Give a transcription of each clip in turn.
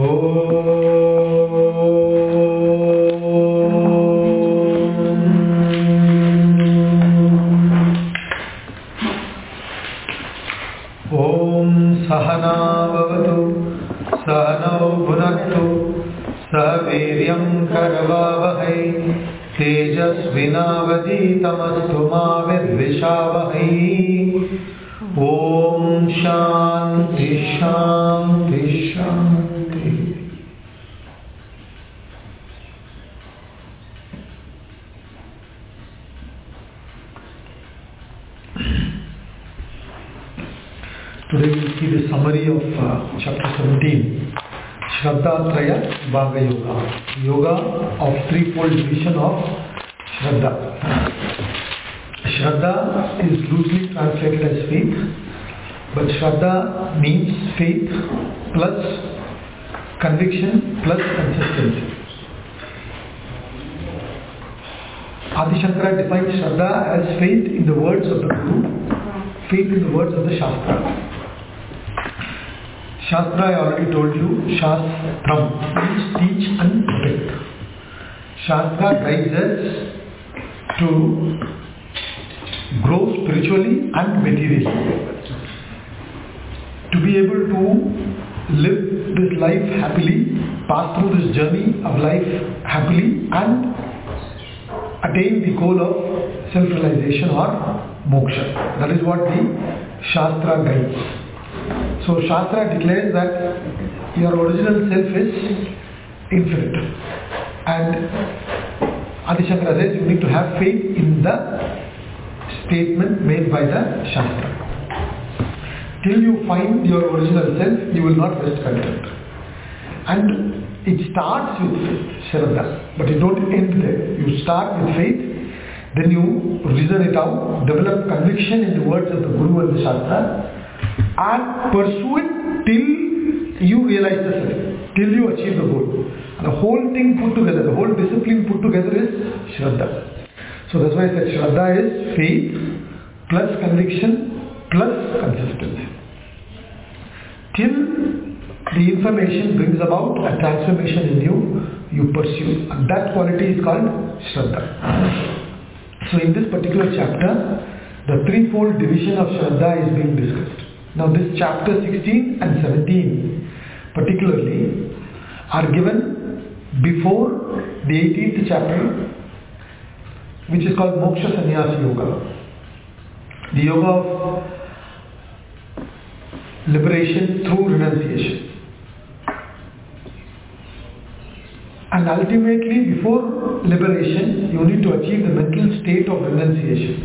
सहना भवतु सहनौ भुनक्तु सह वीर्यं करवावहै तेजस्विनावधीतमस्तु मा विद्विषावहै। ओम शांति शांति शांति। Today we will see the summary of chapter 17, Shraddha-traya Vibhaga Yoga, Yoga of threefold division of Shraddha. Shraddha is loosely translated as faith, but Shraddha means faith plus conviction plus consistency. Adi Shankara defines Shraddha as faith in the words of the Guru, faith in the words of the Shastra. Shastra, I already told you, Shastram means teach and protect. Shastra guides us to grow spiritually and materially. To be able to live this life happily, pass through this journey of life happily and attain the goal of self-realization or moksha. That is what the Shastra guides. So Shastra declares that your original self is infinite, and Adi Shankara says you need to have faith in the statement made by the Shastra. Till you find your original self, you will not rest content. And it starts with faith, Shraddha, but you don't end there. You start with faith, then you reason it out, develop conviction in the words of the Guru and the Shastra, and pursue it till you realize the self, till you achieve the goal. And the whole thing put together, the whole discipline put together is Shraddha. So that's why I said Shraddha is faith plus conviction plus consistency. Till the information brings about a transformation in you, you pursue. And that quality is called Shraddha. So in this particular chapter, the threefold division of Shraddha is being discussed. Now this chapter 16 and 17 particularly are given before the 18th chapter, which is called Moksha Sannyasa Yoga. The yoga of liberation through renunciation. And ultimately, before liberation, you need to achieve the mental state of renunciation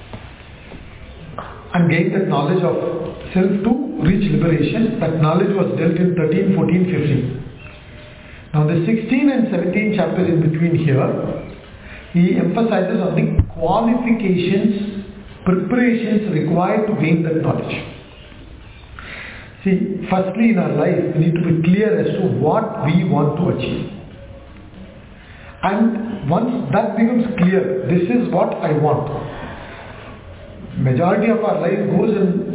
and gain that knowledge of self to reach liberation. That knowledge was dealt in 13, 14, 15. Now the 16 and 17 chapters in between here, he emphasizes on the qualifications, preparations required to gain that knowledge. See, firstly in our life, we need to be clear as to what we want to achieve. And once that becomes clear, this is what I want. Majority of our life goes in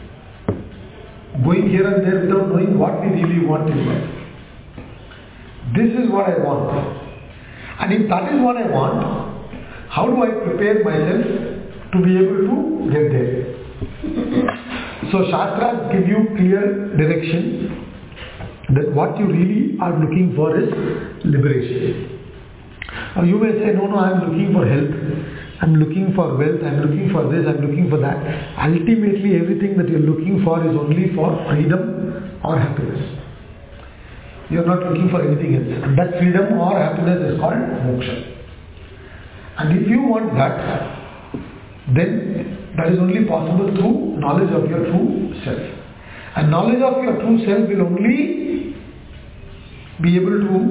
going here and there without knowing what we really want in life. This is what I want. And if that is what I want, how do I prepare myself to be able to get there? So Shastras give you clear direction that what you really are looking for is liberation. Now you may say, no, I am looking for health, I am looking for wealth, I am looking for this, I am looking for that. Ultimately everything that you are looking for is only for freedom or happiness. You are not looking for anything else. And that freedom or happiness is called moksha. And if you want that, then that is only possible through knowledge of your true self. And knowledge of your true self will only be able to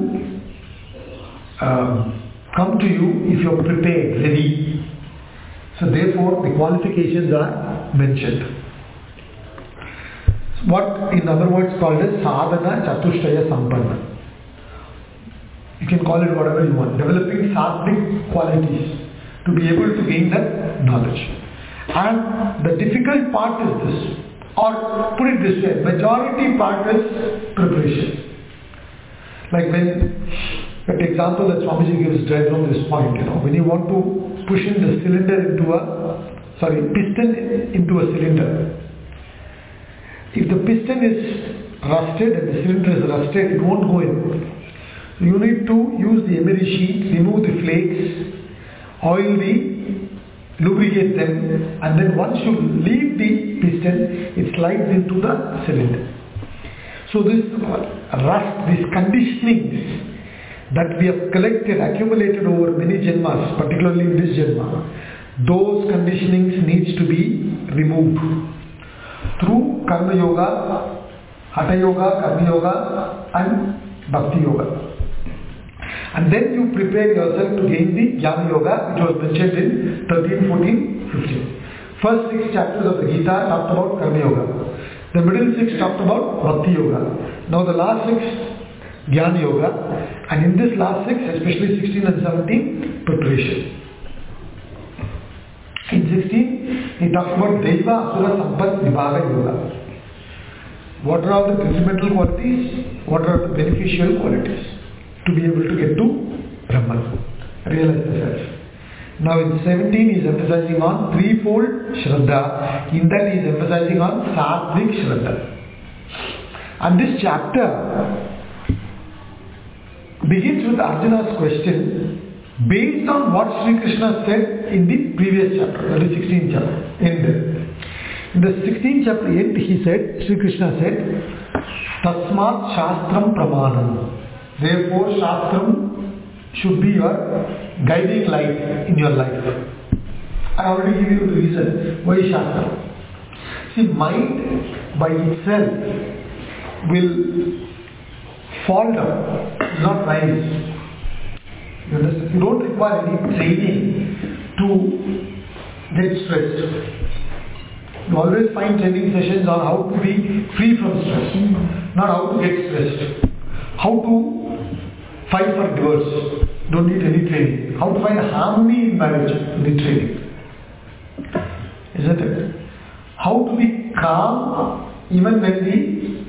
come to you if you are prepared, ready. So therefore the qualifications are mentioned. What in other words called as sadhana chatushtaya sampanna. You can call it whatever you want. Developing sattvic qualities to be able to gain that knowledge. And the difficult part is this, or put it this way, majority part is preparation. Like the example that Swamiji gives right from this point, when you want to push in the piston into a cylinder. If the piston is rusted and the cylinder is rusted, it won't go in. You need to use the emery sheet, remove the flakes, lubricate them, and then once you leave the piston, it slides into the cylinder. So this rust, these conditionings that we have accumulated over many janmas, particularly in this janma, those conditionings needs to be removed through karma yoga, hatha yoga, karma yoga, and bhakti yoga. And then you prepare yourself to gain the jnana yoga, which was mentioned in 13, 14, 15. First 6 chapters of the Gita talked about karma yoga. The middle 6 talked about bhakti yoga. Now the last 6, jnana yoga. And in this last 6, especially 16 and 17, preparation. In 16, he talks about Deva Asura Sampat Vibhaga Yoga. What are all the detrimental qualities? What are the beneficial qualities? To be able to get to Brahman, realize the self. Now in 17, he is emphasizing on threefold Shraddha. In that, he is emphasizing on Sattvic Shraddha. And this chapter begins with Arjuna's question based on what Sri Krishna said in the previous chapter, that is 16th chapter, end. In the 16th chapter end, Sri Krishna said, Tasmat Shastram Pramanam. Therefore, Shastram should be your guiding light in your life. I already gave you the reason why Shastram. See, mind by itself will fall down, not rise. You understand? You don't require any training to get stressed. You always find training sessions on how to be free from stress, not how to get stressed. How to fight for divorce, don't need any training. How to find harmony in marriage, need training. Isn't it? How to be calm even when the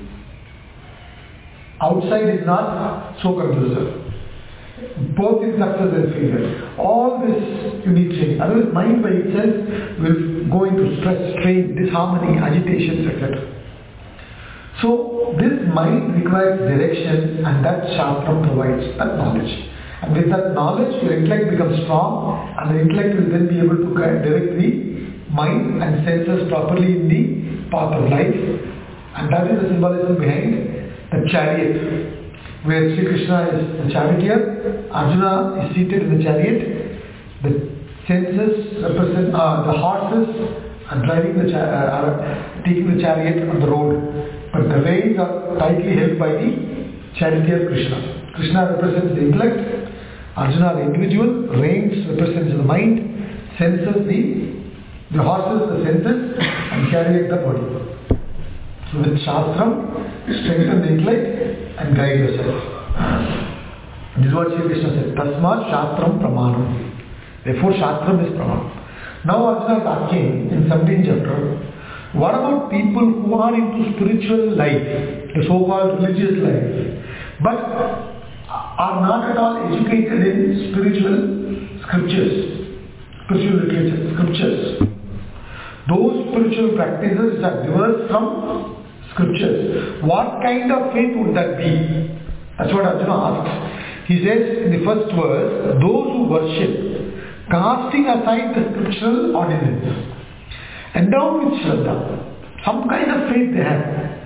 outside is not so conducive. Both in success and failure. All this you need training. Otherwise, mind by itself will go into stress, strain, disharmony, agitations, etc. So, this mind requires direction, and that Shastram provides that knowledge. And with that knowledge, your intellect becomes strong, and the intellect will then be able to direct the mind and senses properly in the path of life. And that is the symbolism behind the chariot, where Sri Krishna is the charioteer, Arjuna is seated in the chariot, the senses represent the horses are driving taking the chariot on the road. But the reins are tightly held by the charioteer Krishna. Krishna represents the intellect, Arjuna the individual, reins represents the mind, senses the horses, the senses, and chariot the body. So with Shastram, strengthen the intellect and guide yourself. This is what Sri Krishna said. Tasmat Shastram Pramanam. Therefore Shastram is Pramanam. Now Arjuna is asking in 17th chapter, what about people who are into spiritual life, the so-called religious life, but are not at all educated in spiritual scriptures, spiritual literature, scriptures? Those spiritual practices are diverse from scriptures. What kind of faith would that be? That's what Arjuna asks. He says in the first verse, those who worship, casting aside the scriptural ordinance, endowed with Shraddha, some kind of faith they have.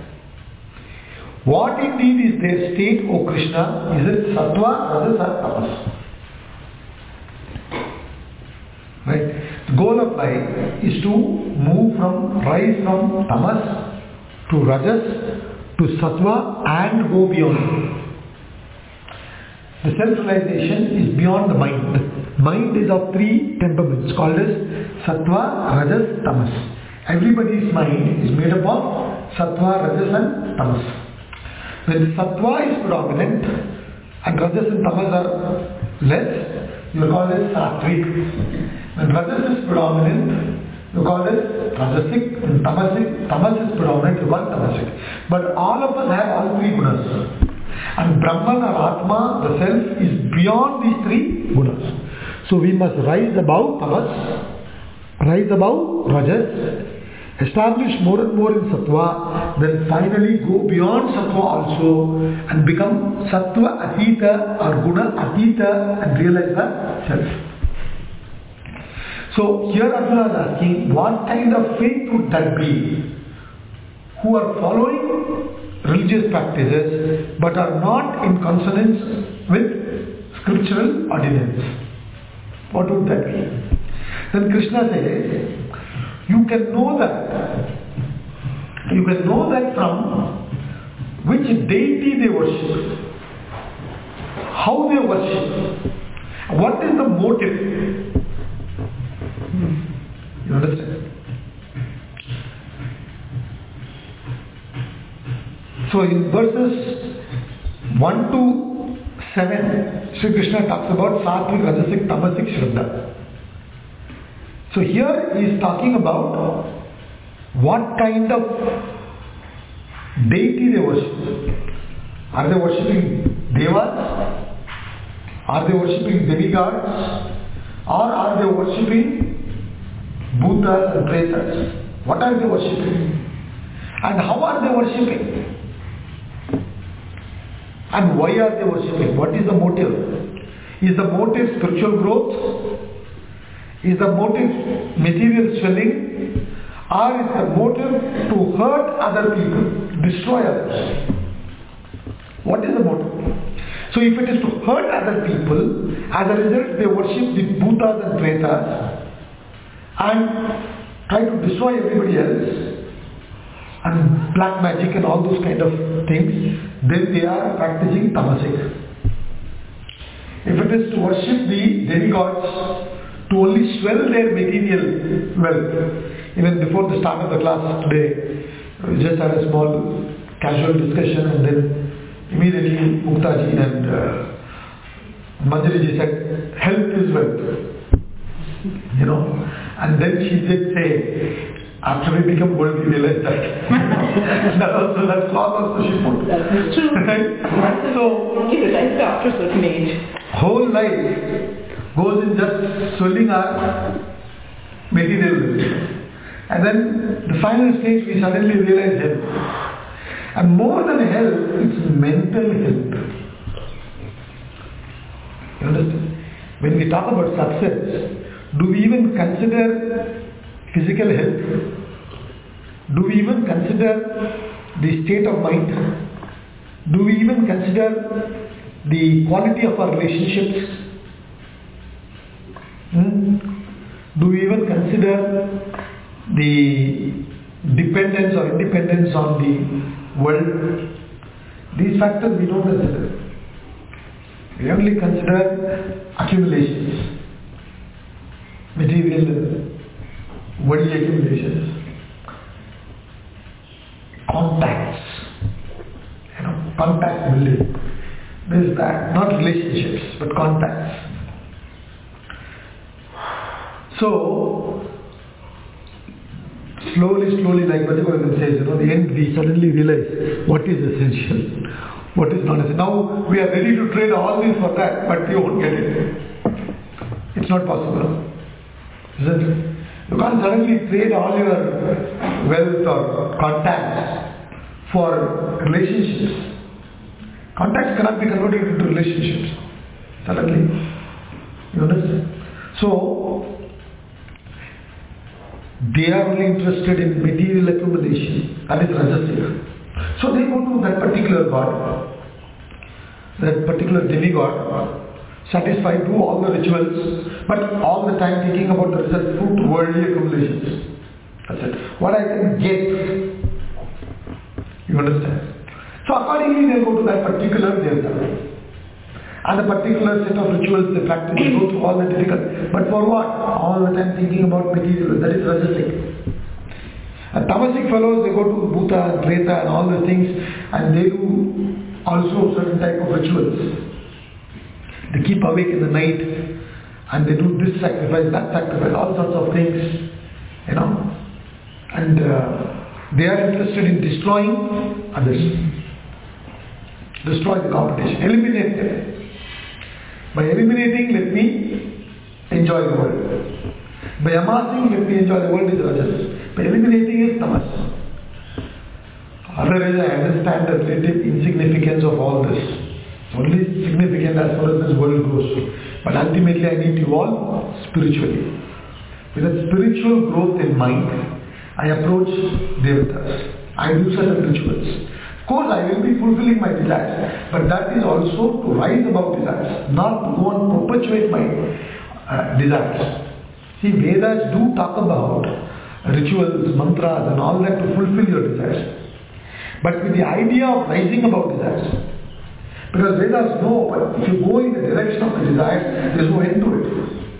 What indeed is their state, O Krishna? Is it Sattva, Rajas or Tamas? Right? The goal of life is to rise from Tamas to Rajas to Sattva and go beyond. The self-realization is beyond the mind. Mind is of 3 temperaments called as Sattva, Rajas, Tamas. Everybody's mind is made up of Sattva, Rajas and Tamas. When Sattva is predominant and Rajas and Tamas are less, you are called as Sattvic. When Rajas is predominant, you call it Rajasic. When Tamas is predominant, you call it Tamasic. But all of us have all 3 gunas. And Brahman or Atma, the self, is beyond these three gunas. So we must rise above tamas, rise above rajas, establish more and more in sattva, then finally go beyond sattva also and become sattva atita or guna atita and realize the self. So here Arjuna is asking, what kind of faith would that be who are following religious practices but are not in consonance with scriptural ordinance? What would that be? Then Krishna says, you can know that from which deity they worship, how they worship, what is the motive. You understand? So in verses 1 to 7, Sri Krishna talks about Sattvic, Rajasic, Tamasic, Shraddha. So here he is talking about what kind of deity they worship. Are they worshipping devas? Are they worshipping demigods? Or are they worshipping Bhutas and Pretas? What are they worshipping? And how are they worshipping? And why are they worshipping? What is the motive? Is the motive spiritual growth? Is the motive material swelling? Or is the motive to hurt other people, destroy others? What is the motive? So if it is to hurt other people, as a result they worship the Bhutas and Pretas and try to destroy everybody else and black magic and all those kind of things, then they are practicing tamasic. If it is to worship the demigods, to only swell their material wealth. Even before the start of the class today, we just had a small casual discussion, and then immediately Muktaji and Manjari said, health is wealth. You know, and then she did say, after we become old, we realize that. that clause also she put. That's true. Right? So, give it life after a certain age. Whole life goes in just swelling our material. And then the final stage we suddenly realize health. And more than health, it's mental health. You understand? When we talk about success, do we even consider physical health? Do we even consider the state of mind? Do we even consider the quality of our relationships? Do we even consider the dependence or independence on the world? These factors we don't consider. We only consider accumulations, material, worldly accumulations, contacts, contact building. This, that, not relationships, but contacts. So, slowly, like Bhajagovindan says, the end we suddenly realize what is essential, what is not essential. Now we are ready to trade all this for that, but you won't get it. It's not possible. Isn't it? You can't suddenly trade all your wealth or contacts for relationships. Contacts cannot be converted into relationships. Suddenly. You understand? So, they are only interested in material accumulation, that is Rajasic. So they go to that particular god, that particular demigod, satisfy, do all the rituals, but all the time thinking about the result through worldly accumulations. That's it. What I can get. You understand? So accordingly they go to that particular devta. And a particular set of rituals they practice, they go through all the difficult. But for what? All the time thinking about material, that is Rajasic. And Tamasic fellows, they go to Bhuta and Preta and all the things, and they do also certain type of rituals. They keep awake in the night, and they do this sacrifice, that sacrifice, all sorts of things, And they are interested in destroying others. Destroy the competition. Eliminate them. By eliminating, let me enjoy the world. By amassing, let me enjoy the world is rajas. By eliminating is tamas. Otherwise, I understand the relative insignificance of all this. It's only significant as far as this world goes. But ultimately, I need to evolve spiritually. With a spiritual growth in mind, I approach devatas. I do certain rituals. Of course, I will be fulfilling my desires, but that is also to rise above desires, not to go and perpetuate my desires. See, Vedas do talk about rituals, mantras and all that to fulfill your desires. But with the idea of rising above desires. Because Vedas know, but if you go in the direction of the desires, there is no end to it.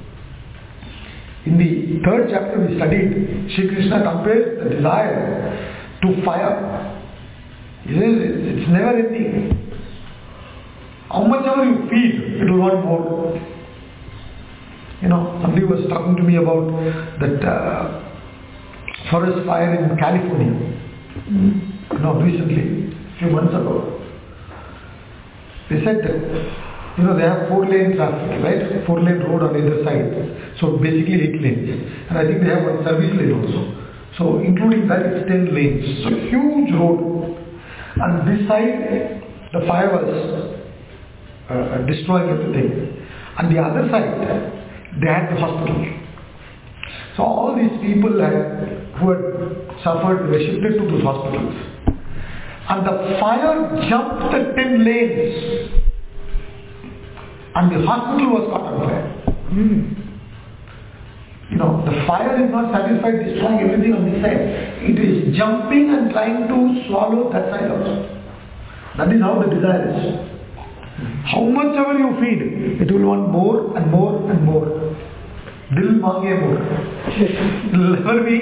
In the third chapter we studied, Shri Krishna compares the desire to fire. He says it's never ending. How much ever you feed, it will want more. Somebody was talking to me about that forest fire in California. Recently, a few months ago. They said that, they have 4-lane traffic, right? 4-lane road on either side. So basically 8 lanes. And I think they have one service lane also. So including that, it's 10 lanes. So huge road. And this side, the fire was destroying everything. And the other side, they had the hospital. So all these people who had suffered were shifted to those hospitals. And the fire jumped the 10 lanes. And the hospital was caught on fire. The fire is not satisfied destroying everything on this side. It is jumping and trying to swallow that side also. That is how the desire is. How much ever you feed, it will want more and more and more. Dil mange more. It will never be.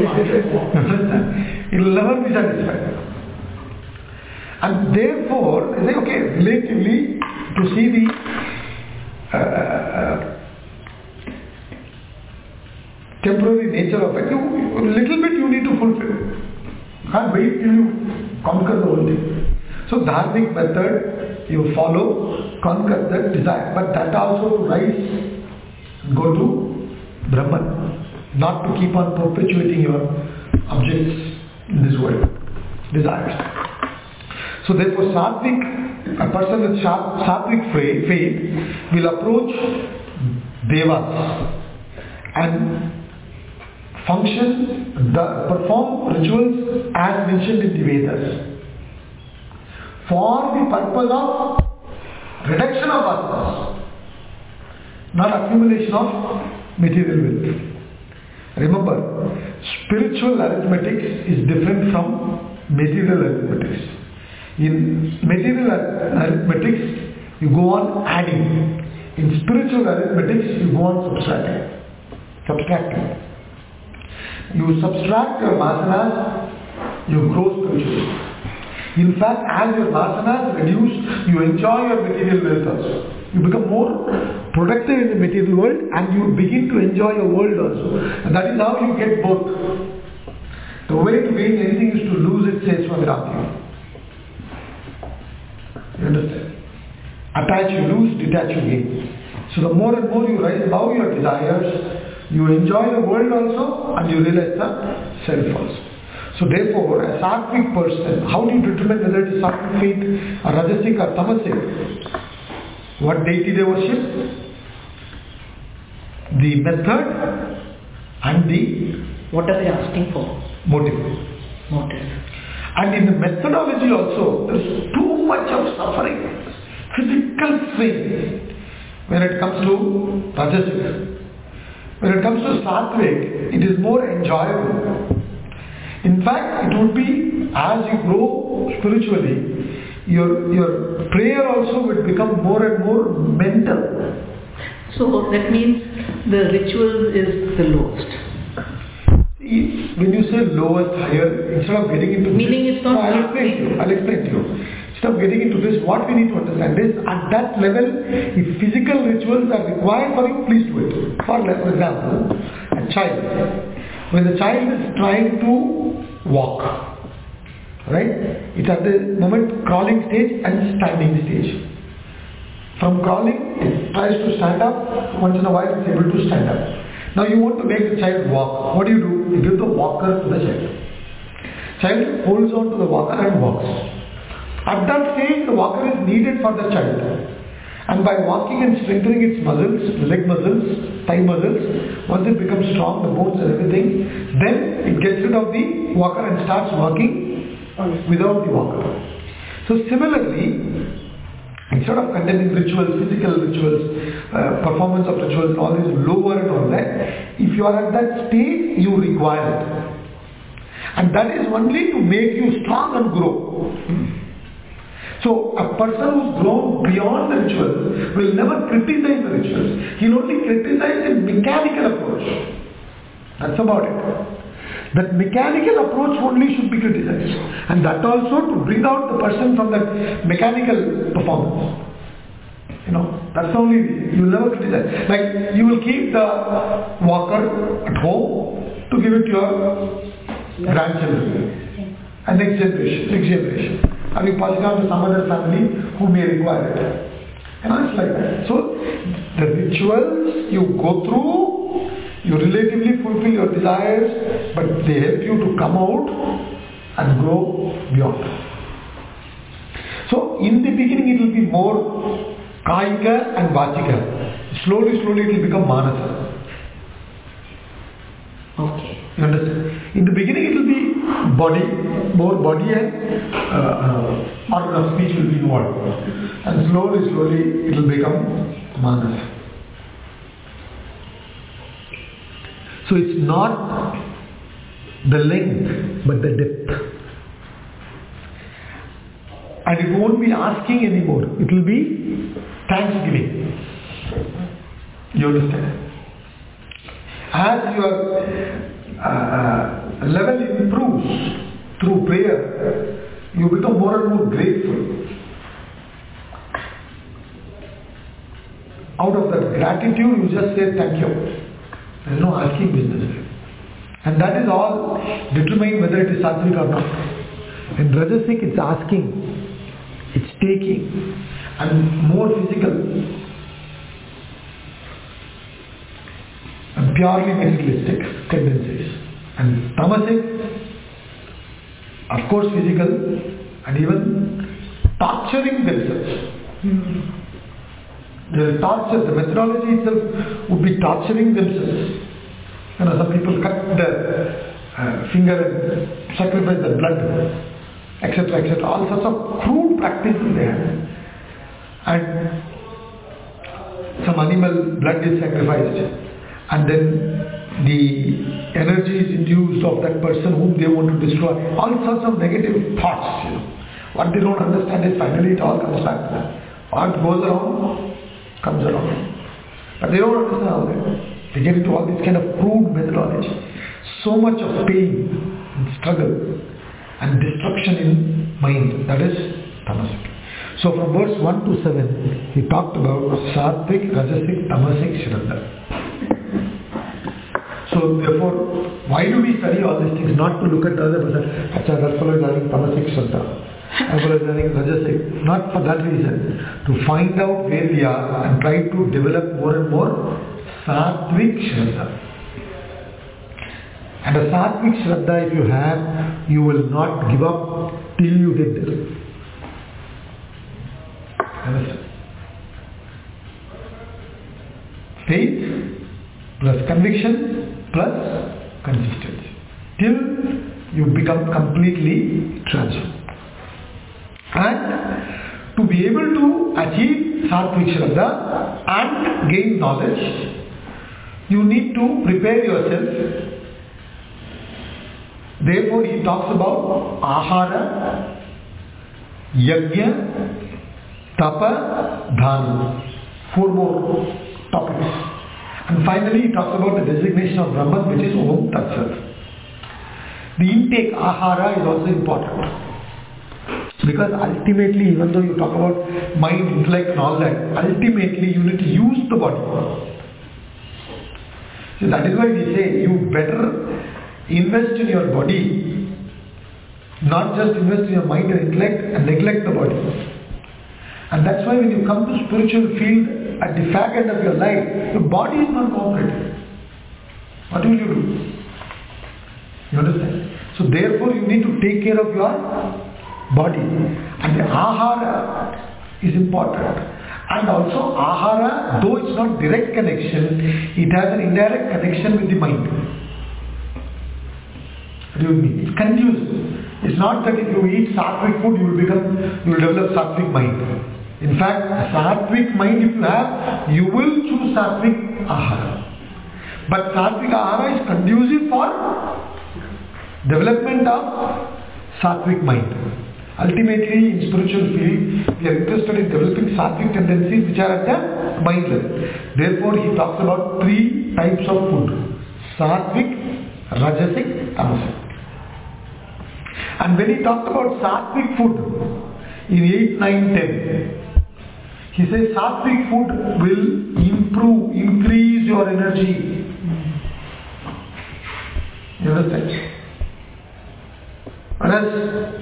It will never be satisfied. And therefore, they say, okay, relatively, to see the temporary nature of it, a little bit you need to fulfill. You can't wait till you conquer the whole thing. So, dharmic method you follow, conquer that desire. But that also to rise, go to Brahman. Not to keep on perpetuating your objects in this world, desires. So therefore a person with sattvic faith will approach devas and perform rituals as mentioned in the Vedas for the purpose of reduction of vasanas, not accumulation of material wealth. Remember, spiritual arithmetics is different from material arithmetics. In material arithmetics, you go on adding. In spiritual arithmetics, you go on subtracting. You subtract your vasanas, you grow spiritually. In fact, as your vasanas reduce, you enjoy your material wealth also. You become more productive in the material world and you begin to enjoy your world also. And that is how you get both. The way to gain anything is to lose it, says Swami Ramdev. You understand? Attach you lose, detach you gain. So the more and more you rise above your desires, you enjoy the world also and you realize the self also. So therefore, a sattvic person, how do you determine whether it is sattvic faith or rajasic or tamasic? What deity they worship? The method and the... What are they asking for? Motive. And in the methodology also, there is too much of suffering, physical strain when it comes to rajasic. When it comes to sattvic, it is more enjoyable. In fact, it would be, as you grow spiritually, your prayer also will become more and more mental. So that means the ritual is the lowest. When you say lowest, higher, instead of getting into meaning this, it's not I'll explain to you. Instead of getting into this, what we need to understand is, at that level, if physical rituals are required for you, please do it. For example, a child. When the child is trying to walk, right? It's at the moment crawling stage and standing stage. From crawling, it tries to stand up. Once in a while, it's able to stand up. Now you want to make the child walk. What do? You give the walker to the child. Child holds on to the walker and walks. At that stage, the walker is needed for the child. And by walking and strengthening its muscles, leg muscles, thigh muscles, once it becomes strong, the bones and everything, then it gets rid of the walker and starts walking without the walker. So similarly, instead of containing rituals, physical rituals, performance of rituals, all this lower and all that, if you are at that stage, you require it. And that is only to make you strong and grow. So a person who's grown beyond the ritual will never criticize the rituals. He'll only criticize the mechanical approach. That's about it. That mechanical approach only should be criticized. And that also to bring out the person from that mechanical performance. That's the only way. You will never criticize. Like you will keep the walker at home to give it to your grandchildren. And next generation. Or you pass it on to some other family who may require it. It's like that. So the rituals you go through, you relatively fulfill your desires, but they help you to come out and grow beyond. So in the beginning it will be more kaika and vachika. Slowly it will become manasa. Okay. You understand? In the beginning it will be body, more body and organ of speech will be involved. And slowly it will become manasa. So it's not the length but the depth. And it won't be asking anymore. It will be thanksgiving. You understand? As your level improves through prayer, you become more and more grateful. Out of that gratitude, you just say thank you. There is no asking business. And that is all determine whether it is sattvic or not. In Rajasic, it's asking, it's taking, and more physical. And purely materialistic tendencies. And tamasic, of course physical, and even torturing themselves. They will torture, the methodology itself would be torturing themselves. Some people cut their finger and sacrifice their blood, etc., all sorts of crude practices they have. And some animal blood is sacrificed. And then the energy is induced of that person whom they want to destroy. All sorts of negative thoughts. What they don't understand is finally it all comes back to them. What goes around, comes around. But they don't understand all that. They get into all this kind of crude methodology. So much of pain and struggle and destruction in mind. That is tamasic. So from verse 1 to 7, he talked about sattvic, rajasic, tamasic, shraddha. So therefore, why do we study all these things? Not to look at the other person, that fellow is having tamasic shraddha, that fellow is having rajasic. Not for that reason. To find out where we are and try to develop more and more sattvic shraddha. And a sattvic shraddha if you have, you will not give up till you get there. Understand? Faith plus conviction plus consistency. Till you become completely transformed. And to be able to achieve sattvic shraddha and gain knowledge, you need to prepare yourself. Therefore he talks about ahara, yajna, tapa, dhana. 4 more topics. And finally he talks about the designation of Brahman, which is Om Tat Sat. The intake, ahara, is also important. Because ultimately, even though you talk about mind, intellect and all that, ultimately you need to use the body. So that is why we say you better invest in your body Not just invest in your mind and intellect and neglect the body. And that's why when you come to spiritual field at the fag end of your life, your body is not cooperating. What will you do? You understand? So therefore you need to take care of your body. And the ahara is important. And also ahara, though it's not direct connection, it has an indirect connection with the mind. What do you mean? It's conducive. It's not that if you eat sattvic food, you will develop sattvic mind. In fact, sattvic mind if you have, you will choose sattvic ahara. But sattvic ahara is conducive for development of sattvic mind. Ultimately, in spiritual field, we are interested in developing sattvic tendencies which are at the mind level. Therefore, he talks about 3 types of food: sattvic, rajasic, tamasic. And when he talked about sattvic food in 8, 9, 10, he says sattvic food will increase your energy. You understand? Whereas,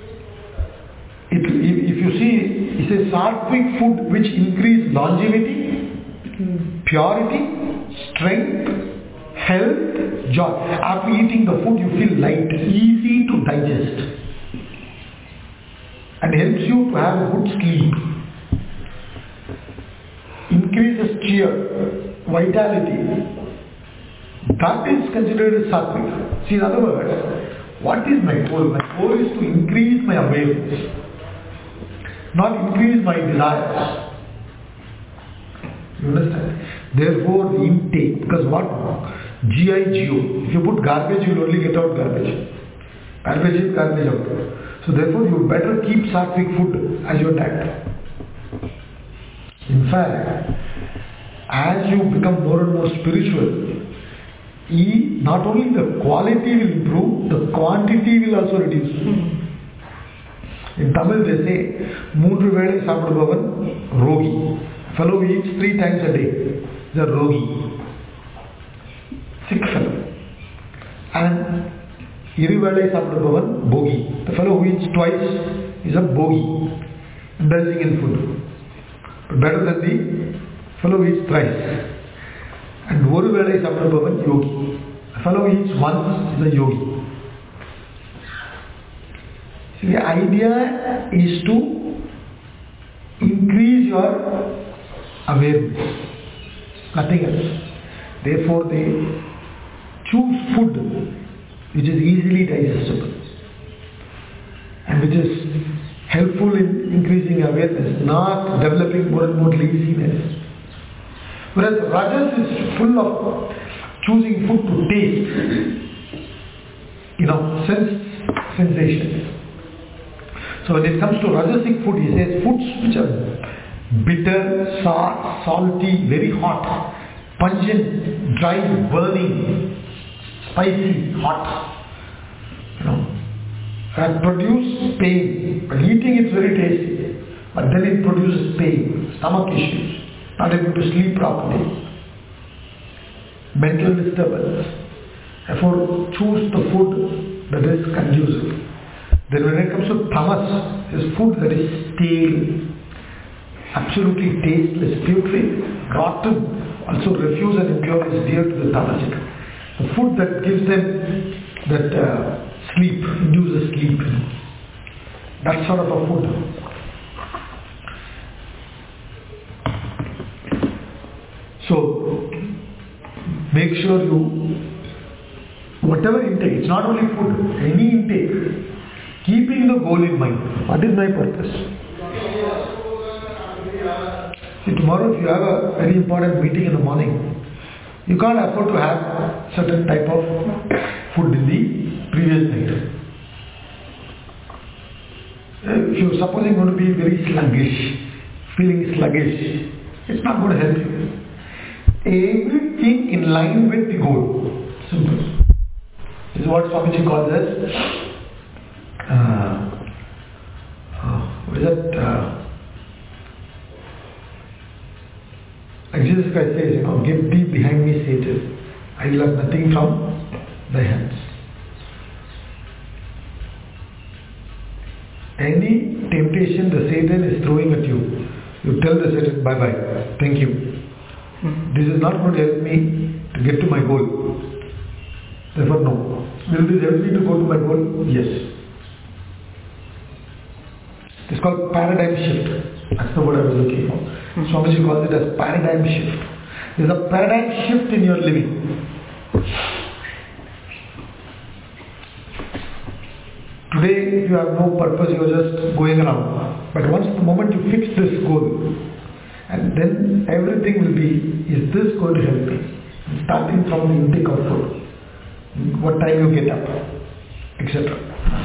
if you see, he says sattvic food which increase longevity, purity, strength, health, joy. After eating the food, you feel light, easy to digest, and helps you to have a good sleep. Increases cheer, vitality. That is considered as sattvic. See, in other words, what is my goal? My goal is to increase my awareness, not increase my desires. You understand? Therefore, the intake, because what? GIGO. If you put garbage, you will only get out garbage. Garbage in, garbage out. So therefore, you better keep sattvic food as your diet. In fact, as you become more and more spiritual, not only the quality will improve, the quantity will also reduce. In Tamil they say, Moondru Velai Sapduvavan Rogi. Fellow who eats 3 times a day is a Rogi. Sick fellow. And Iri Velai Sapduvavan Bogi. The fellow who eats twice is a Bogi, indulging in food. But better than the fellow who eats thrice. And Oru Velai Sapduvavan Yogi. The fellow who eats once is a Yogi. See, the idea is to increase your awareness, nothing else. Therefore, they choose food which is easily digestible and which is helpful in increasing awareness, not developing more and more laziness. Whereas Rajas is full of choosing food to taste, sensations. So when it comes to Rajasic food, he says foods which are bitter, sour, salty, very hot, pungent, dry, burning, spicy, hot, that produce pain. But eating it's very tasty, but then it produces pain, stomach issues, not able to sleep properly, mental disturbance. Therefore, choose the food that is conducive. Then when it comes to tamas, is food that is stale, absolutely tasteless, putrid, rotten, also refuse and impure is dear to the tamasic. The food that gives them that sleep, induces sleep, that sort of a food. So, make sure whatever intake, it's not only food, any intake, keeping the goal in mind. What is my purpose? See, tomorrow if you have a very important meeting in the morning, you can't afford to have certain type of food in the previous night. If you're supposing going to be very sluggish, feeling sluggish, it's not going to help you. Everything in line with the goal. Simple. This is what Swamiji calls as what is that? Like Jesus Christ says, get thee behind me, Satan. I will have nothing from thy hands. Any temptation the Satan is throwing at you, you tell the Satan, bye bye, thank you. This is not going to help me to get to my goal. Therefore, no. Will this help me to go to my goal? Yes. It's called paradigm shift. That's the word I was looking for. Swamiji calls it as paradigm shift. There's a paradigm shift in your living. Today, if you have no purpose, you are just going around. But once the moment you fix this goal, and then everything will be, is this going to help me? Starting from the intake of food, what time you get up, etc.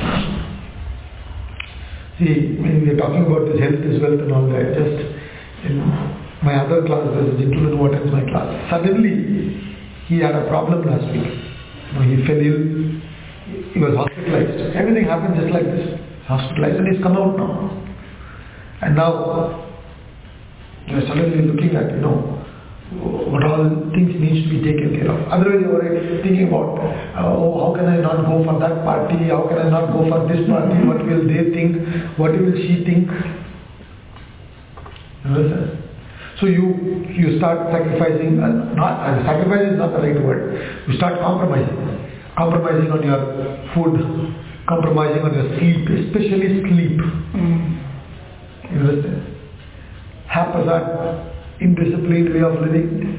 See, when we are talking about this health is wealth and all that, just in my other class, there's a gentleman who attends my class. Suddenly, he had a problem last week. He fell ill. He was hospitalized. Everything happened just like this. Hospitalized, and he's come out now. And now, you're suddenly looking at, what all things needs to be taken care of. Otherwise, you were thinking about, how can I not go for that party? How can I not go for this party? What will they think? What will she think? You understand? So you start sacrificing. Sacrifice is not the right word. You start compromising. Compromising on your food, compromising on your sleep, especially sleep. You understand? Haphazard, indisciplined way of living.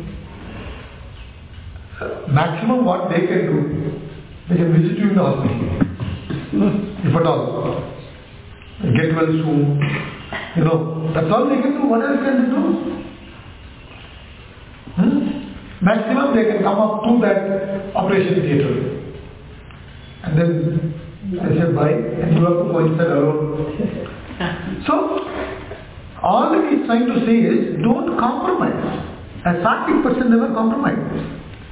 Maximum what they can do, they can visit you in the hospital. If at all. Get well soon. That's all they can do. What else can they do? Maximum they can come up to that operation theatre. And then I said bye, and you have to go inside alone. So, all that he's trying to say is, don't compromise. A sattvic person never compromises.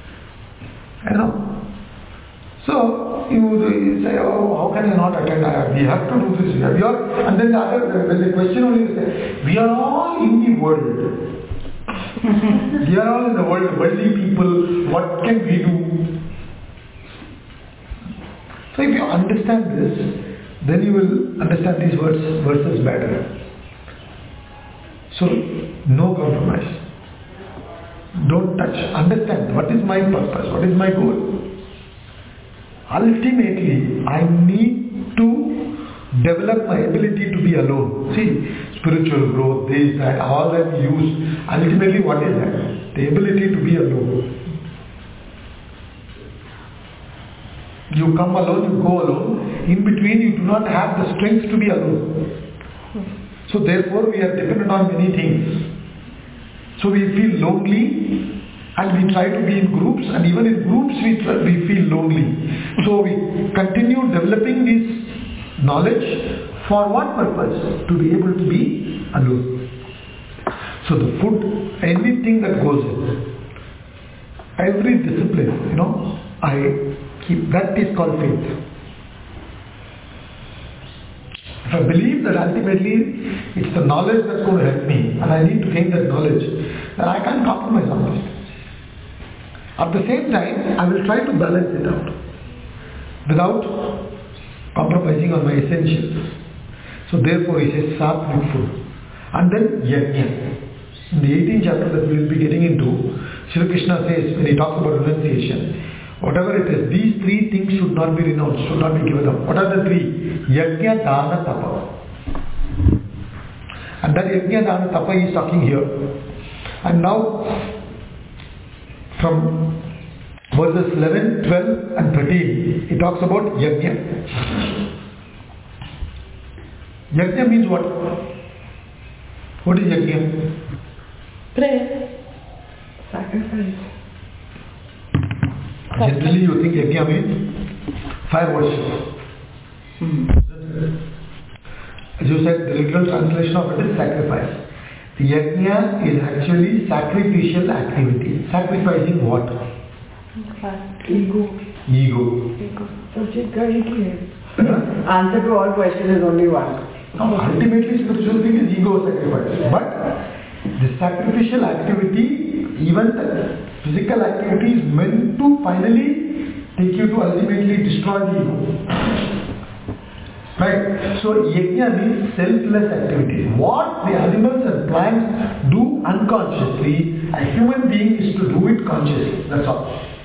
So, you say, how can I not attend? We have to do this. And then the question only is, we are all in the world. We are all in the world, worldly people. What can we do? So if you understand this, then you will understand these verses better. So, no compromise. Don't touch. Understand what is my purpose, what is my goal. Ultimately, I need to develop my ability to be alone. See, spiritual growth, this, that, all that we use. Ultimately, what is that? The ability to be alone. You come alone, you go alone. In between, you do not have the strength to be alone. So therefore, we are dependent on many things. So we feel lonely, and we try to be in groups, and even in groups we feel lonely. So we continue developing this knowledge for what purpose? To be able to be alone. So the food, anything that goes in, every discipline, I keep, that is called faith. If I believe that ultimately it's the knowledge that's going to help me, and I need to gain that knowledge, then I can't compromise on this. At the same time, I will try to balance it out without compromising on my essentials. So therefore he says sattvic food. And then yajna. In the 18th chapter that we will be getting into, Sri Krishna says, when he talks about renunciation, whatever it is, these three things should not be renounced, should not be given up. What are the three? Yajna, dana, tapa. And that yajna, dana, tapa is talking here. And now, from verses 11, 12 and 13, he talks about yajna. Yajna means what? What is yajna? Prayer. Sacrifice. Generally you think yajna means fire worship. As you said, the literal translation of it is sacrifice. The yajna is actually sacrificial activity. Sacrificing what? Ego. Ego. So it's very clear. Answer to all questions is only one. Now, ultimately spiritual thing is ego sacrifice. But the sacrificial activity, even the physical activity, is meant to finally take you to ultimately destroy the ego. Right? So yajna means selfless activity. What the animals and plants do unconsciously, a human being is to do it consciously. That's all.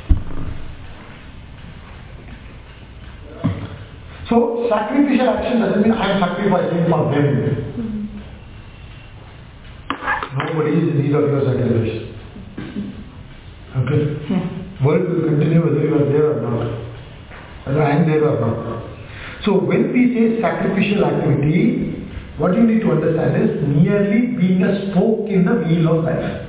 So sacrificial action doesn't mean I am sacrificing for them. Nobody is in need of your sacrifice. Okay? World will continue whether you are there or not. Whether I am there or not. So when we say sacrificial activity, what you need to understand is merely being a spoke in the wheel of life.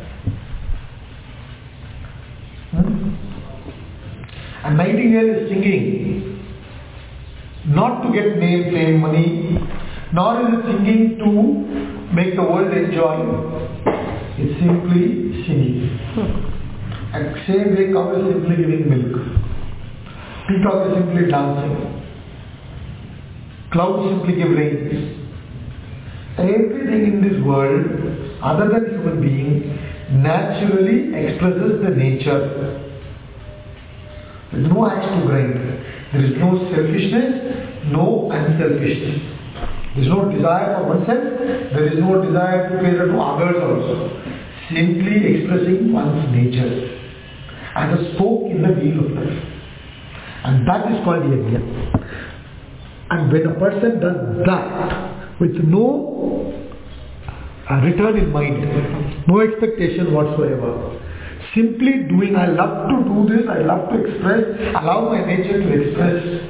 A nightingale is singing not to get name, fame, money, nor is it singing to make the world enjoy. It's simply singing. And same way cow is simply giving milk. Peacock is simply dancing. Clouds simply give rain. Everything in this world, other than human being, naturally expresses the nature. There is no axe to grind. There is no selfishness, no unselfishness. There is no desire for oneself. There is no desire to cater to others also. Simply expressing one's nature as a spoke in the wheel of life. And that is called yajna. And when a person does that with no return in mind, no expectation whatsoever, simply doing, I love to do this, I love to express, allow my nature to express.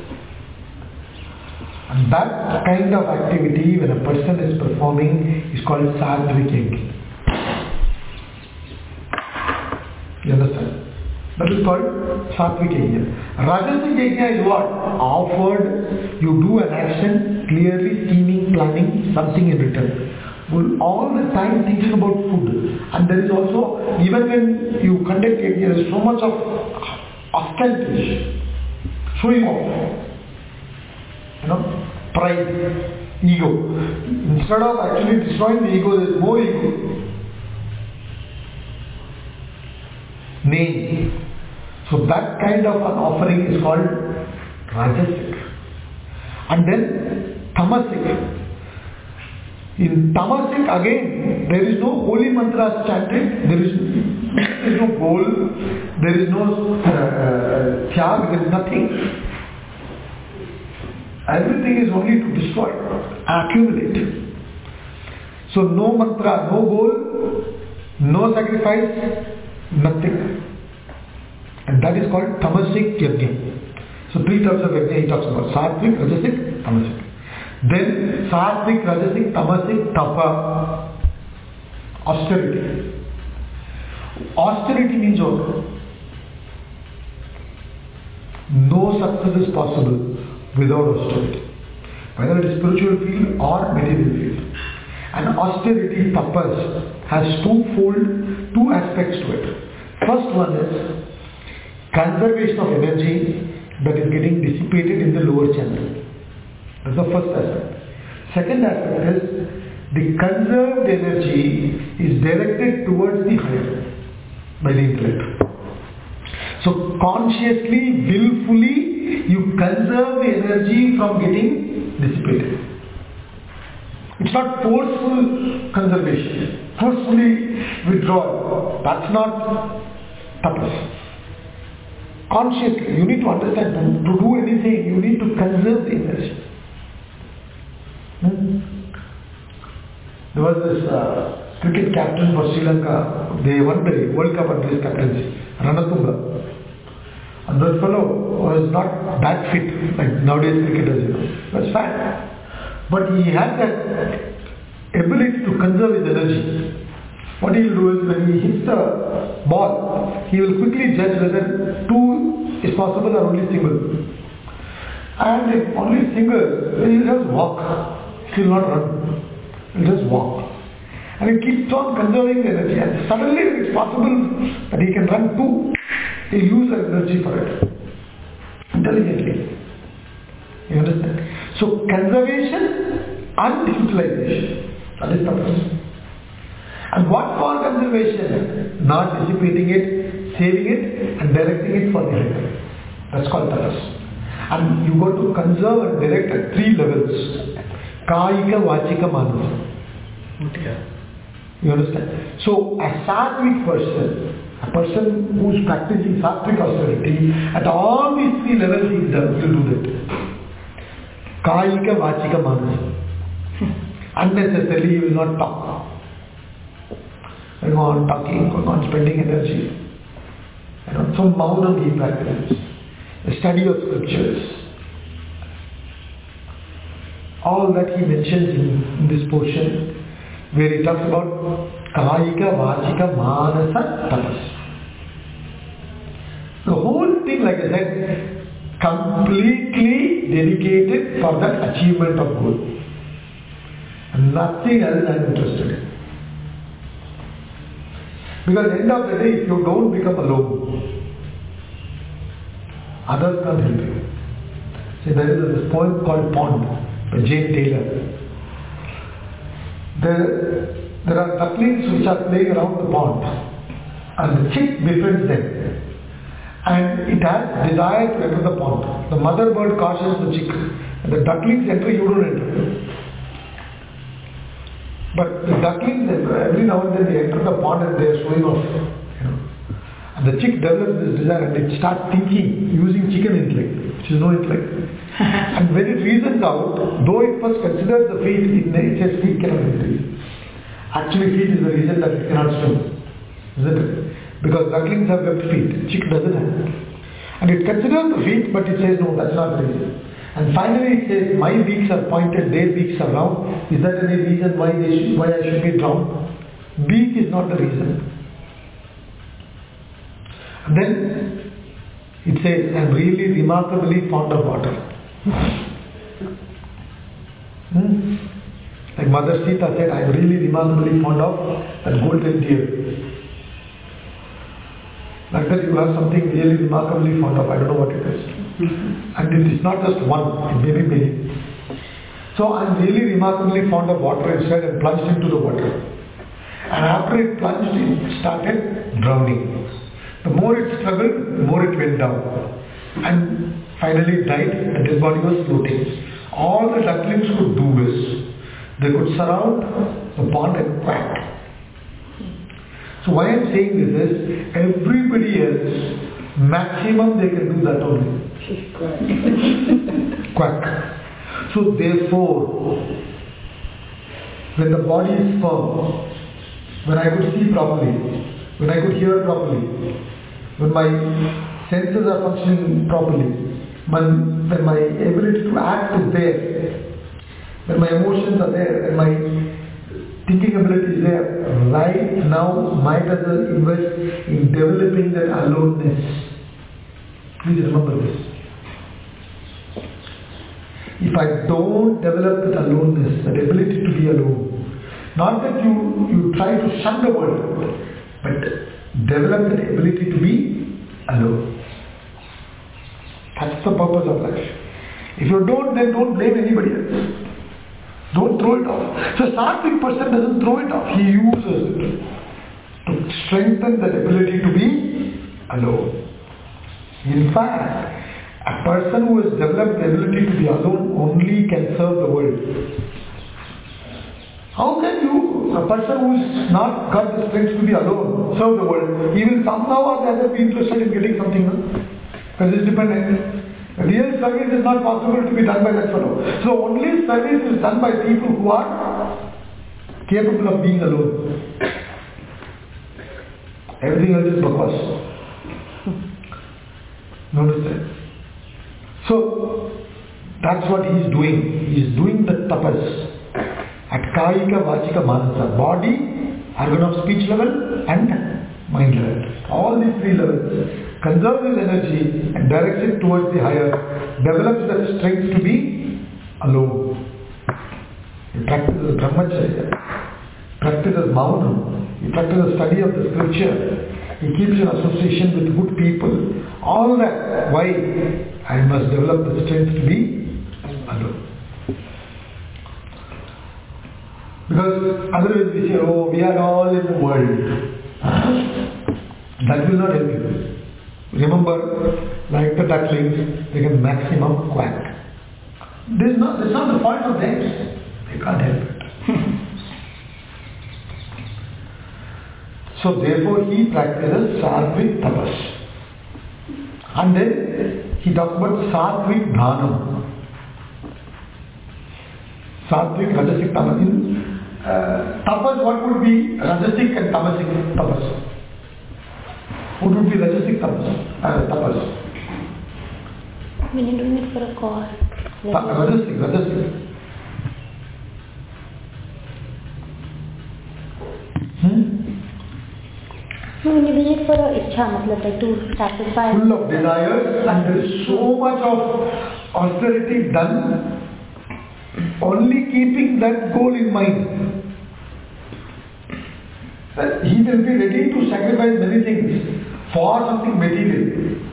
And that kind of activity when a person is performing is called sattvic yajna. You understand? That is called sattvic yajna. Rajasic yajna is what? Offered, you do an action, clearly scheming, planning something in return. Well, all the time thinking about food. And there is also, even when you conduct yajna, there is so much of ostentation, showing off. You know, pride, ego. Instead of actually destroying the ego, there is more ego. Name. So that kind of an offering is called Rajasic. And then Tamasic. In Tamasic again, there is no holy mantras chanted, there is no goal, there is no tyag, there is nothing. Everything is only to destroy, accumulate. So no mantra, no goal, no sacrifice, nothing. And that is called Tamasic Yajna. So three types of yajna he talks about: Sattvic, Rajasic, Tamasic. Then Sattvic, Rajasic, Tamasic, Tapa, austerity. Austerity means what? No success is possible without austerity, whether it is spiritual field or material field. And austerity, tapas, has two aspects to it. First one is conservation of energy that is getting dissipated in the lower channel. That's the first aspect. Second aspect is the conserved energy is directed towards the higher by the intellect. So consciously, willfully, you conserve the energy from getting dissipated. It's not forceful conservation, forcefully withdrawal. That's not tapas. Consciously, you need to understand, to do anything, you need to conserve the energy. There was this cricket captain for Sri Lanka. They won the World Cup under his captaincy, Ranatunga. And that fellow was not that fit like nowadays cricketers, you know. He was fat. But he had that ability to conserve his energy. What he will do is when he hits the ball, he will quickly judge whether two is possible or only single. And if only single, he will just walk. He will not run. He will just walk. And he keeps on conserving the energy. And suddenly it is possible that he can run two. He will use the energy for it. Intelligently. You understand? So conservation and utilization. That is the purpose. And what for conservation? Not dissipating it, saving it, and directing it for the higher. That's called tapas. And you got to conserve and direct at 3 levels. Kaika, Vachika, Manasa. You understand? So a sattvic person, a person who is practicing sattvic austerity, at all these 3 levels he will do that. Kaika, Vachika, Manasa. Unnecessarily he will not talk. Going on talking, going on spending energy. So Maunam he practices. The study of scriptures. All that he mentions in this portion, where he talks about Kaika, Vachika, Manasa, Tapas. The whole thing, like I said, completely dedicated for that achievement of goal. Nothing else I am interested in. Because at the end of the day, if you don't become alone, others can't help you. See, there is this poem called Pond by Jane Taylor. There are ducklings which are playing around the pond, and the chick befriends them. And it has desire to enter the pond. The mother bird cautions the chick, and the ducklings enter, you don't enter. But the ducklings, every now and then they enter the pond and they are showing off. And the chick develops this desire and it starts thinking using chicken intellect, which is no intellect. And when it reasons out, though it first considers the feet, it says feet cannot increase. Actually, feet is the reason that it cannot swim, isn't it? Because ducklings have webbed feet, chick doesn't have. And it considers the feet, but it says no, that's not the reason. And finally it says, my beaks are pointed, their beaks are round. Is that any reason why I should be drowned? Beak is not the reason. And then it says, I am really remarkably fond of water. Like Mother Sita said, I am really remarkably fond of that golden deer. Like that you have something really remarkably fond of, I don't know what it is. And it is not just one, it may be many. So I am really remarkably fond of water, it said, and plunged into the water. And after it plunged, it started drowning. The more it struggled, the more it went down. And finally it died, and his body was floating. All the ducklings could do is, they could surround the pond and quack. So why I am saying this is, everybody else, maximum they can do that only. Quack. So therefore, when the body is firm, when I could see properly, when I could hear properly, when my senses are functioning properly, when my ability to act is there, when my emotions are there, when my thinking ability is there, right now might as well invest in developing that aloneness. Please remember this. If I don't develop that aloneness, that ability to be alone, not that you try to shun the world, but develop that ability to be alone. That's the purpose of life. If you don't, then don't blame anybody else. Don't throw it off. So a sattvic person doesn't throw it off. He uses it to strengthen that ability to be alone. In fact, a person who has developed the ability to be alone only can serve the world. How can a person who has not got the strength to be alone, serve the world? He will somehow or the other be interested in getting something, because it's dependent. Real service is not possible to be done by that fellow. So only service is done by people who are capable of being alone. Everything else is bakwas. Notice. So that's what he is doing. He is doing the tapas at Kaika, Vachika, Manasa, body, organ of speech level and mind level. All these 3 levels. Conserves his energy and directs it towards the higher, develops that strength to be alone. He practices brahmacharya, practices maunam, he practices study of the scripture, he keeps in association with good people. All that, why? I must develop the strength to be alone. Because otherwise we say, oh, we are all in the world. That will not help you. Remember, like the ducklings, they can maximum quack. That's not the fault of theirs. They can't help it. So therefore he practices sattvic tapas. And then he talks about sattvic dhanam. Sattvic, rajasic, tamasic. Tapas, what would be rajasic and tamasic tapas? What would be rajasic tapas? We need to meet for a call. Rajasic. No, we need it for a ichha, matlab like to satisfy. Full of desires, and there is so much of austerity done, only keeping that goal in mind. That he will be ready to sacrifice many things for something material.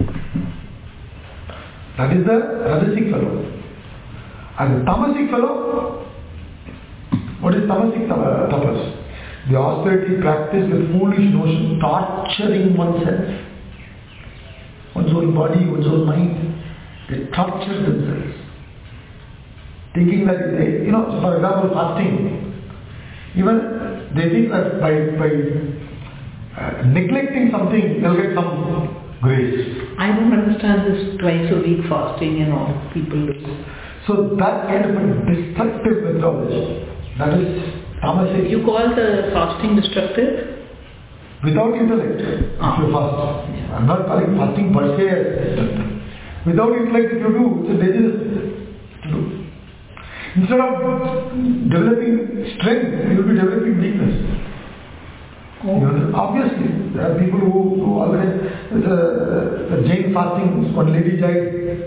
That is the rajasic fellow. And the tamasic fellow, what is tamasic tapas? The austerity practice with foolish notion, torturing oneself, one's own body, one's own mind. They torture themselves, thinking that they, for example, fasting. Even they think that by neglecting something, they'll get some grace. I don't understand this twice a week fasting and all people do. So that kind of a destructive methodology, that is tamasic. You call the fasting destructive? Without intellect, if you fast. Yeah. I'm not calling fasting per se as destructive. Without intellect, if you do, it's a dangerous to do. Instead of developing strength, you will be developing weakness. Obviously, there are people who always, the Jain fasting, one lady died,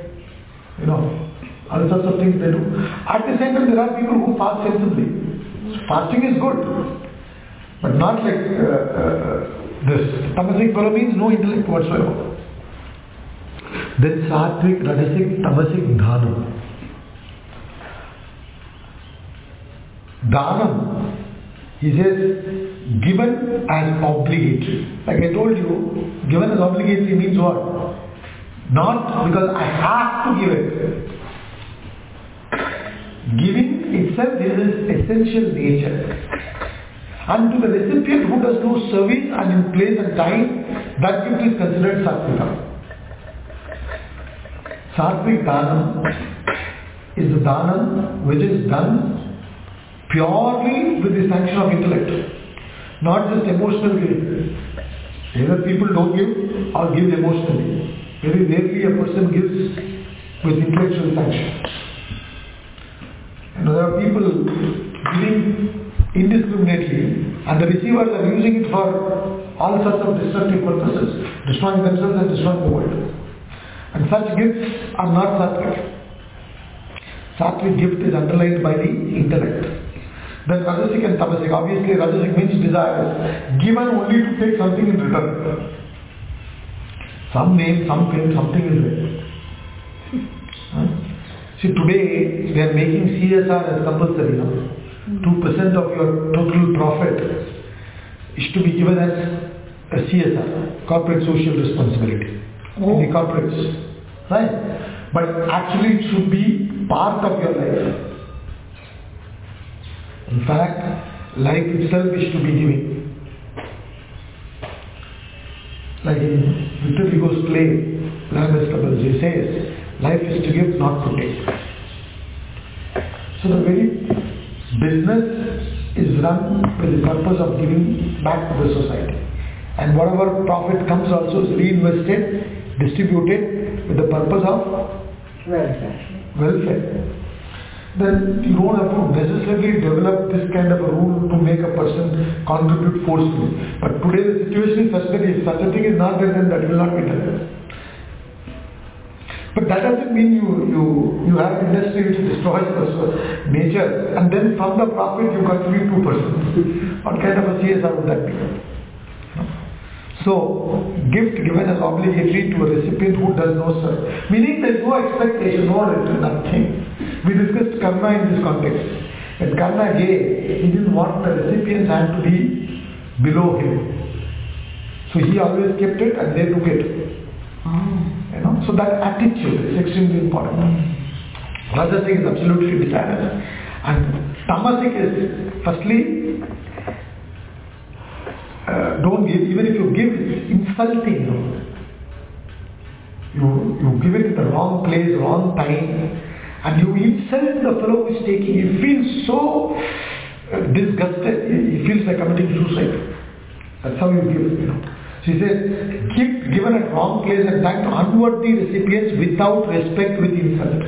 all sorts of things they do. At the same time, there are people who fast sensibly. Fasting is good, but not like this. Tamasic fellow means no intellect whatsoever. Then sattvic, rajasic, tamasic, dhanam. Dhanam, he says, given as obligatory. Like I told you, given as obligatory means what? Not because I have to give it. Giving itself is its essential nature. And to the recipient who does no service and in place and time, that gift is considered sattvika. Sattvic dhanam is the dhanam which is done purely with the sanction of intellect, not just emotional giving. Either people don't give or give emotionally. Very rarely a person gives with intellectual sanction. There are people giving indiscriminately and the receivers are using it for all sorts of destructive purposes, destroying themselves and destroying the world. And such gifts are not sattvic. Sattvic gift is underlined by the intellect. Then rajasic and tamasic. Obviously rajasic means desires, given only to take something in return. Some name, some fame, something is there. See, today they are making CSR as compulsory now. 2% of your total profit is to be given as a CSR, corporate social responsibility. In the corporates. Right? But actually it should be part of your life. In fact, life itself is to be giving. Like in Victor Hugo's play, Les Miserables, he says, life is to give, not to take. So the very business is run with the purpose of giving back to the society. And whatever profit comes also is reinvested, distributed with the purpose of welfare. Then you don't have to necessarily develop this kind of a rule to make a person contribute forcefully. But today the situation is such that if such a thing is not there, then that will not be done. But that doesn't mean you have industry which destroys nature and then from the profit you contribute 2%. What kind of a CSR would that be? So, gift given as obligatory to a recipient who does no serve. Meaning there is no expectation, no return, nothing. We discussed karma in this context. When karma gave, he didn't want the recipient's hand to be below him. So he always kept it and they took it. You know, so that attitude is extremely important. Rajasic is absolutely desirous, and tamasic is firstly don't give. Even if you give, it's insulting. You give it in the wrong place, wrong time, and you insult the fellow who is taking. He feels so disgusted. He feels like committing suicide. That's how you give. So he says, gift given at wrong place and time to unworthy recipients without respect, with insult.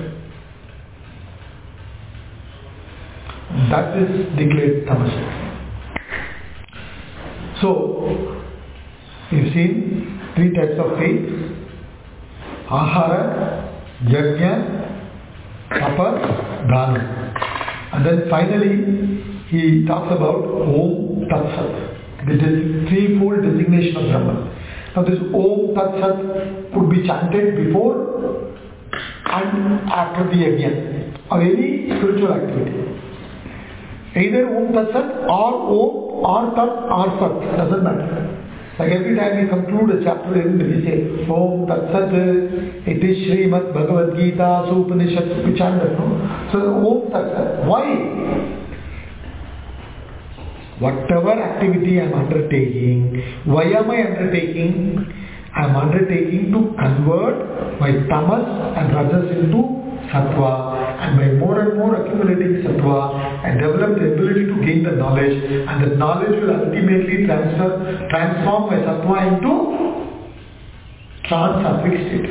That is declared tamasic. So, we've seen 3 types of faith: ahara, yajna, tapa, dana. And then finally, he talks about Om Tat Sat. This is threefold designation of Brahman. Now this Om Tat Sat could be chanted before and after the yajna or any spiritual activity. Either Om Tat Sat or Om or Tat or Sat, doesn't matter. Like every time we conclude a chapter, we say Om Tat Sat, it is Srimad Bhagavad Gita, Upanishad, we chant that, no? So Om Tat Sat. Why? Whatever activity I am undertaking, why am I undertaking? I am undertaking to convert my tamas and rajas into sattva, and by more and more accumulating sattva, I develop the ability to gain the knowledge, and the knowledge will ultimately transform my sattva into trans-sattvic state.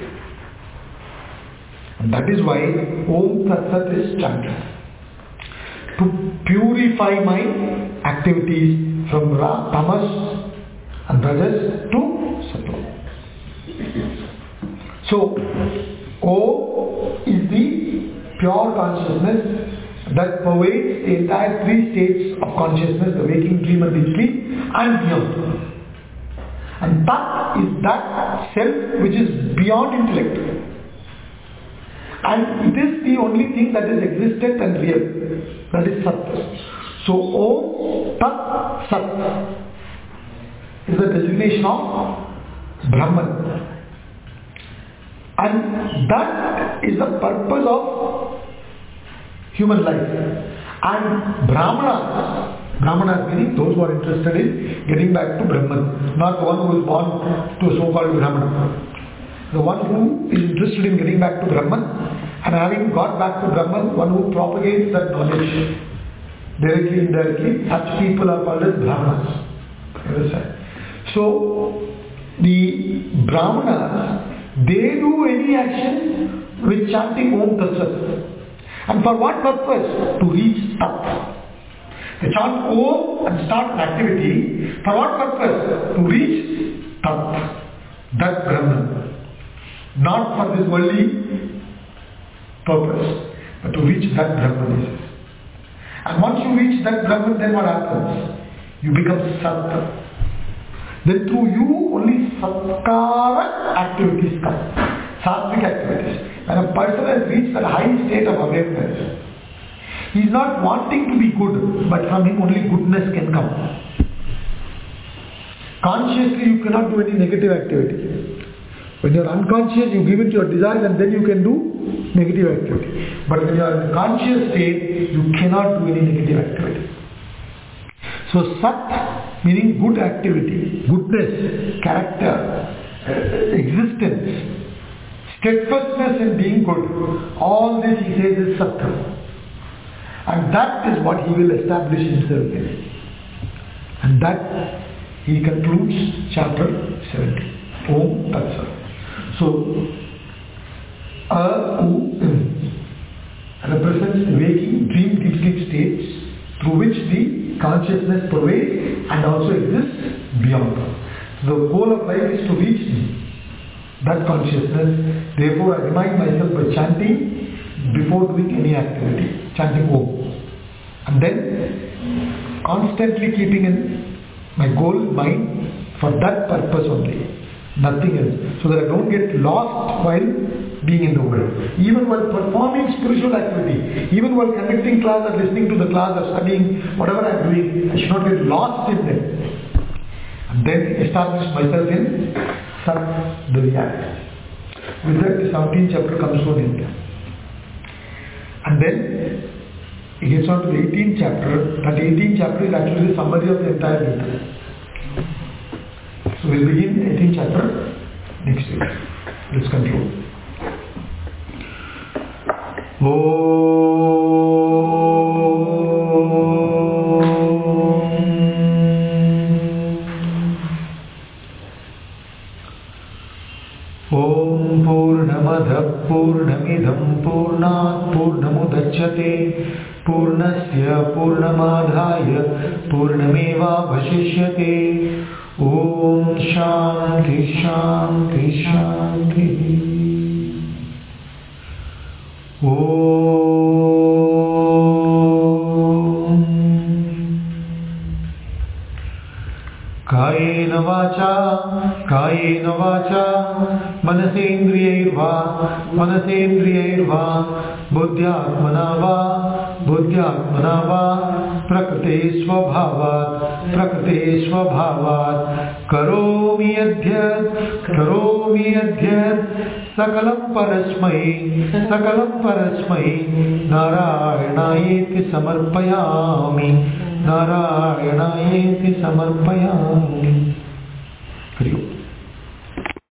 And that is why Om Tat Sat is chanted. To purify my activities from tamas and rajas to sattva. So, O is the pure consciousness that pervades the entire 3 states of consciousness, the waking, dream and deep sleep, and beyond. And Tat is that self which is beyond intellect. And it is the only thing that is existent and real. That is Sat. So Om Tat Sat is the designation of Brahman. And that is the purpose of human life. And Brahmanas meaning those who are interested in getting back to Brahman, not the one who is born to a so-called Brahman. The one who is interested in getting back to Brahman, and having got back to Brahman, one who propagates that knowledge directly, indirectly, such people are called as Brahmanas. Understand? So, the Brahmanas, they do any action with chanting Om Tat Sat. And for what purpose? To reach Tat. They chant Om and start an activity. For what purpose? To reach Tat. That Brahman. Not for this worldly purpose, but to reach that Brahman. And once you reach that Brahman, then what happens? You become Sat. Then through you only Satkara activities come. Sattvic activities. When a person has reached that high state of awareness, he is not wanting to be good, but from him only goodness can come. Consciously you cannot do any negative activity. When you are unconscious, you give it your desires and then you can do negative activity. But when you are in a conscious state, you cannot do any negative activity. So Sat meaning good activity, goodness, character, existence, steadfastness in being good. All this he says is Sattva. And that is what he will establish himself in. And that he concludes chapter 70. Om Tat Sat. So, represents the waking, dream, deep sleep states through which the consciousness pervades and also exists beyond. So the goal of life is to reach that consciousness. Therefore, I remind myself by chanting before doing any activity, chanting Om. And then constantly keeping in my goal in mind for that purpose only. Nothing else. So that I don't get lost while being in the world. Even while performing spiritual activity, even while conducting class or listening to the class or studying whatever I am doing, I should not get lost in them. And then establish myself in Sat, the reality. With that, the 17th chapter comes to an end. And then he gets on to the 18th chapter. That 18th chapter is actually the summary of the entire Gita. So we'll begin 18th chapter next week. Let's conclude. Om Purnamada Purnamidam Purnat Purnamudachyate Purnasya Purnamadhaya Purnameva Vashishyate. Om Shanti Shanti Shanti. कायेन वाचा मनसेन्द्रियैर्वा बुद्ध्यात्मना वा प्रकृते स्वभावात् करोमि यद्यत् सकलं परस्मै नारायणायेति समर्पयामि हरि ओम्।